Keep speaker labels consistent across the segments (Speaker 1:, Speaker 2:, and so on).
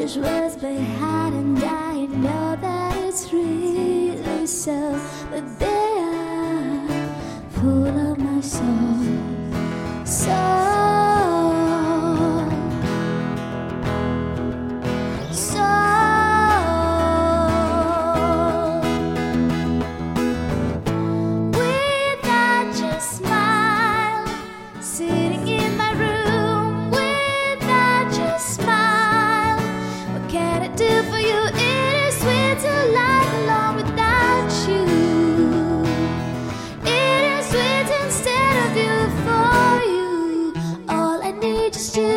Speaker 1: was behind, and I know that it's really so. But they are full of my soul. Without your smile, sitting in my room. Without your smile, what can I do for you? It is sweet to lie alone without you. It is sweet instead of you, for you. All I need is you.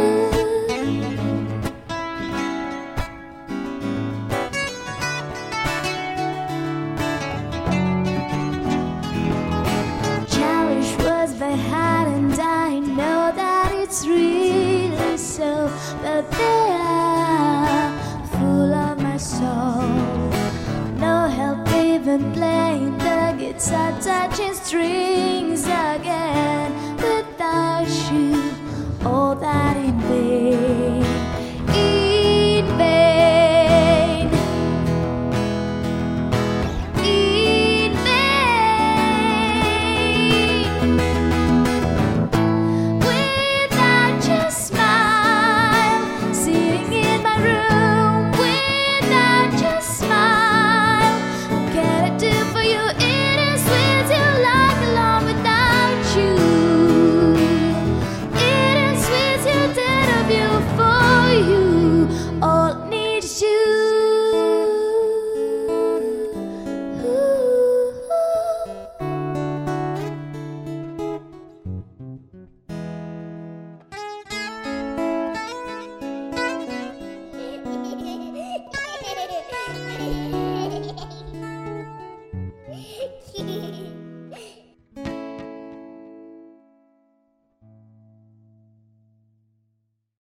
Speaker 1: Behind, and I know that it's really so. But they are full of my soul. No help even playing the guitar, touching strings again.